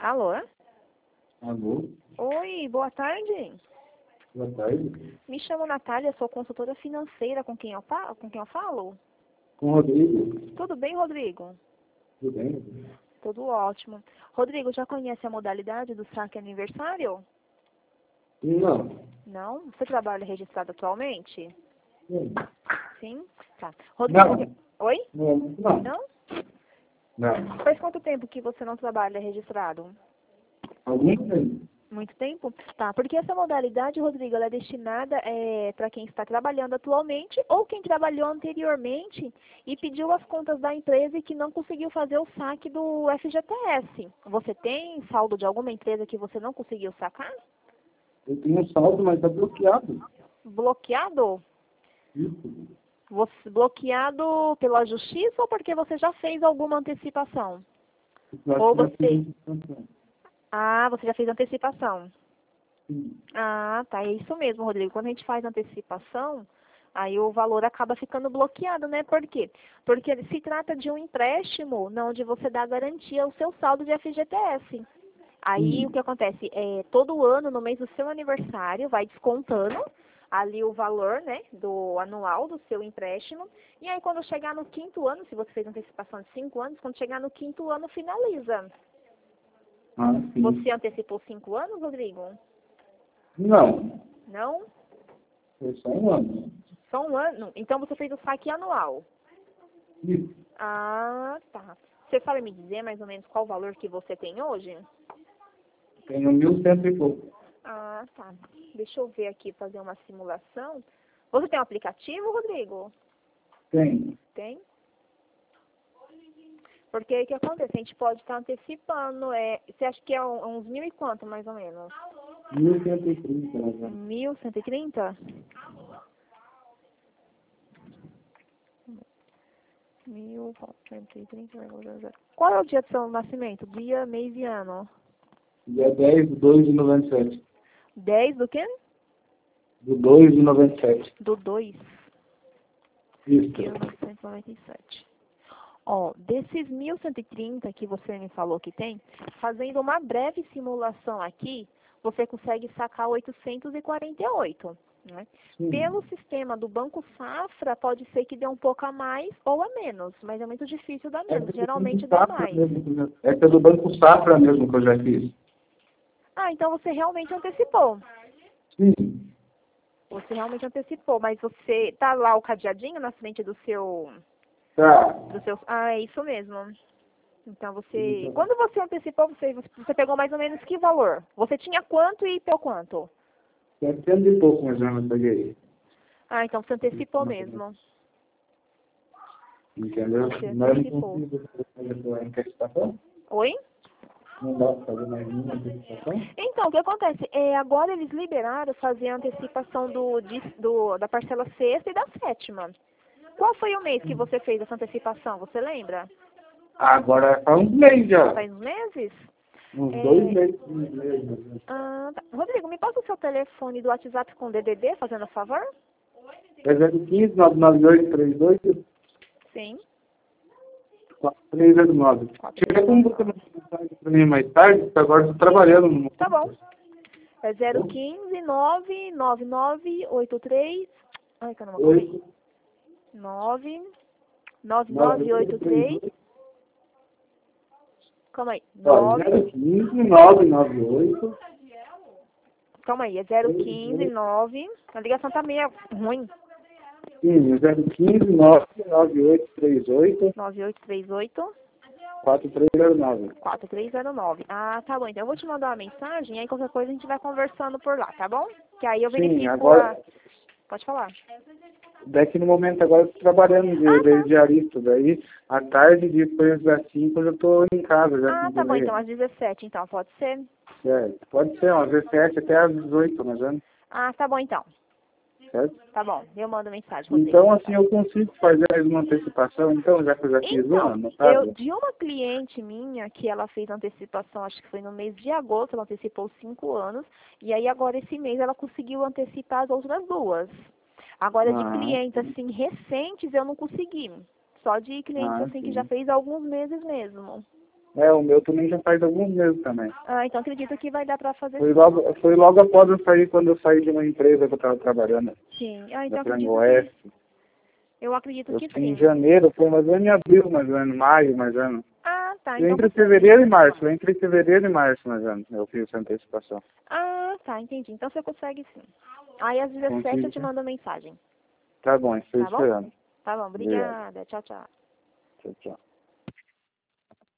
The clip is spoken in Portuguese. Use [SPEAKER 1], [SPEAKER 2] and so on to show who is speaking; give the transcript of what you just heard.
[SPEAKER 1] Alô?
[SPEAKER 2] Alô?
[SPEAKER 1] Oi, boa tarde.
[SPEAKER 2] Boa tarde.
[SPEAKER 1] Me chamo Natália, sou consultora financeira com quem eu falo?
[SPEAKER 2] Com o Rodrigo.
[SPEAKER 1] Tudo bem, Rodrigo?
[SPEAKER 2] Tudo bem?
[SPEAKER 1] Tudo ótimo. Rodrigo, já conhece a modalidade do saque aniversário?
[SPEAKER 2] Não.
[SPEAKER 1] Não? Você trabalha registrado atualmente?
[SPEAKER 2] Não.
[SPEAKER 1] Sim? Tá. Rodrigo,
[SPEAKER 2] Não.
[SPEAKER 1] oi?
[SPEAKER 2] Não. Não.
[SPEAKER 1] Não?
[SPEAKER 2] Não.
[SPEAKER 1] Faz quanto tempo que você não trabalha registrado?
[SPEAKER 2] Algum tempo.
[SPEAKER 1] Muito tempo? Tá, porque essa modalidade, Rodrigo, ela é destinada para quem está trabalhando atualmente ou quem trabalhou anteriormente e pediu as contas da empresa e que não conseguiu fazer o saque do FGTS. Você tem saldo de alguma empresa que você não conseguiu sacar?
[SPEAKER 2] Eu tenho um saldo, mas está bloqueado.
[SPEAKER 1] Bloqueado?
[SPEAKER 2] Isso.
[SPEAKER 1] Bloqueado pela justiça ou porque você já fez alguma antecipação?
[SPEAKER 2] Eu acho
[SPEAKER 1] Ou
[SPEAKER 2] que já
[SPEAKER 1] você...
[SPEAKER 2] fiz antecipação.
[SPEAKER 1] Ah, você já fez antecipação.
[SPEAKER 2] Sim.
[SPEAKER 1] Ah, tá. É isso mesmo, Rodrigo. Quando a gente faz antecipação, aí o valor acaba ficando bloqueado, né? Por quê? Porque se trata de um empréstimo, não de você dar garantia ao seu saldo de FGTS. Aí o que acontece? Todo ano, no mês do seu aniversário, vai descontando ali o valor, né, do anual do seu empréstimo. E aí quando chegar no quinto ano, se você fez antecipação de 5 anos, quando chegar no quinto ano, finaliza.
[SPEAKER 2] Ah, sim.
[SPEAKER 1] Você antecipou 5 anos, Rodrigo?
[SPEAKER 2] Não.
[SPEAKER 1] Não?
[SPEAKER 2] Foi só um ano.
[SPEAKER 1] Só um ano? Então você fez o saque anual.
[SPEAKER 2] Isso.
[SPEAKER 1] Ah, tá. Você sabe me dizer mais ou menos qual o valor que você tem hoje?
[SPEAKER 2] Tenho 1.100 e pouco.
[SPEAKER 1] Ah, tá. Deixa eu ver aqui, fazer uma simulação. Você tem um aplicativo, Rodrigo?
[SPEAKER 2] Tenho.
[SPEAKER 1] Tem? Porque aí o que acontece? A gente pode estar antecipando. Você acha que é uns mil e quanto, mais ou menos?
[SPEAKER 2] 1.130, mais ou menos.
[SPEAKER 1] 1.130? 1.130,00. Qual é o dia do seu nascimento? Dia, mês e ano?
[SPEAKER 2] Dia 10 de 2 de 97.
[SPEAKER 1] 10 do quê?
[SPEAKER 2] Do 2 de 97.
[SPEAKER 1] Do 2.
[SPEAKER 2] Isso.
[SPEAKER 1] 1997. Ó, desses 1.130 que você me falou que tem, fazendo uma breve simulação aqui, você consegue sacar 848, né?
[SPEAKER 2] Sim.
[SPEAKER 1] Pelo sistema do Banco Safra, pode ser que dê um pouco a mais ou a menos, mas é muito difícil dar menos, geralmente dá mais.
[SPEAKER 2] Essa é do Banco Safra mesmo que eu já fiz.
[SPEAKER 1] Ah, então você realmente antecipou.
[SPEAKER 2] Sim.
[SPEAKER 1] Você realmente antecipou, mas você tá lá o cadeadinho na frente do seu...
[SPEAKER 2] Tá.
[SPEAKER 1] Ah, é isso mesmo. Então você... Quando você antecipou, você pegou mais ou menos que valor? Você tinha quanto e pegou quanto?
[SPEAKER 2] 700 e pouco mais ou menos eu peguei.
[SPEAKER 1] Ah, então você antecipou mesmo.
[SPEAKER 2] Entendeu?
[SPEAKER 1] Você
[SPEAKER 2] Mas não
[SPEAKER 1] antecipou.
[SPEAKER 2] consigo fazer a antecipação?
[SPEAKER 1] Oi?
[SPEAKER 2] Não dá para fazer mais nenhuma antecipação?
[SPEAKER 1] Então, o que acontece? Agora eles liberaram fazer a antecipação da parcela sexta e da sétima. Qual foi o mês que você fez essa antecipação? Você lembra?
[SPEAKER 2] Agora faz uns meses já.
[SPEAKER 1] Faz uns meses?
[SPEAKER 2] Uns 2 meses. Uns meses.
[SPEAKER 1] Ah, tá. Rodrigo, me passa o seu telefone do WhatsApp com DDD, fazendo a favor?
[SPEAKER 2] É 015 998 38
[SPEAKER 1] Sim.
[SPEAKER 2] 4309. Tiver como você mandar mensagem para mim mais tarde, porque agora eu estou trabalhando no...
[SPEAKER 1] Tá bom. É 015 99983... Ai, caramba, calma aí. 9983... Calma aí.
[SPEAKER 2] 015 998.
[SPEAKER 1] Calma aí, é 015 9... A ligação tá meio ruim.
[SPEAKER 2] Sim, 015 99838
[SPEAKER 1] 9838
[SPEAKER 2] 4309.
[SPEAKER 1] 4309. Ah, tá bom. Então eu vou te mandar uma mensagem, aí qualquer coisa a gente vai conversando por lá, tá bom? Que aí eu
[SPEAKER 2] Sim,
[SPEAKER 1] verifico
[SPEAKER 2] agora...
[SPEAKER 1] Pode falar.
[SPEAKER 2] Daqui no momento agora eu estou trabalhando de diarista, daí à tarde, depois das 5 eu já estou em casa. Já
[SPEAKER 1] Ah, tá bom, então às 17, então, pode ser?
[SPEAKER 2] Certo. Pode ser, às 17 até às 18, mais ou menos.
[SPEAKER 1] Ah, tá bom, então.
[SPEAKER 2] Certo?
[SPEAKER 1] Tá bom, eu mando mensagem, Rodrigo.
[SPEAKER 2] Então, assim, eu consigo fazer mais uma antecipação, então, já que eu já fiz uma, no caso?
[SPEAKER 1] De uma cliente minha, que ela fez antecipação, acho que foi no mês de agosto, ela antecipou 5 anos, e aí agora esse mês ela conseguiu antecipar as outras 2. Agora, de clientes, assim, recentes, eu não consegui. Só de clientes, assim, que já fez alguns meses mesmo.
[SPEAKER 2] O meu também já faz alguns meses também.
[SPEAKER 1] Ah, então acredito que vai dar para fazer
[SPEAKER 2] Foi logo após eu sair, quando eu saí de uma empresa que eu estava trabalhando,
[SPEAKER 1] sim. Ah, então
[SPEAKER 2] da Frango
[SPEAKER 1] acredito
[SPEAKER 2] Oeste.
[SPEAKER 1] eu acredito
[SPEAKER 2] Eu
[SPEAKER 1] que
[SPEAKER 2] fui em
[SPEAKER 1] sim.
[SPEAKER 2] janeiro, foi mais ou menos em abril, mais ou menos, maio, mais ou menos.
[SPEAKER 1] Ah, tá. Então
[SPEAKER 2] Entre
[SPEAKER 1] você...
[SPEAKER 2] fevereiro e março, mais ou menos, eu fiz essa antecipação.
[SPEAKER 1] Ah, tá, entendi. Então você consegue sim. Aí às 17 eu te
[SPEAKER 2] Consigo?
[SPEAKER 1] mando mensagem.
[SPEAKER 2] Tá bom, estou
[SPEAKER 1] Tá bom?
[SPEAKER 2] esperando.
[SPEAKER 1] Tá bom,
[SPEAKER 2] Obrigado.
[SPEAKER 1] obrigada. Tchau, tchau.
[SPEAKER 2] Tchau, tchau.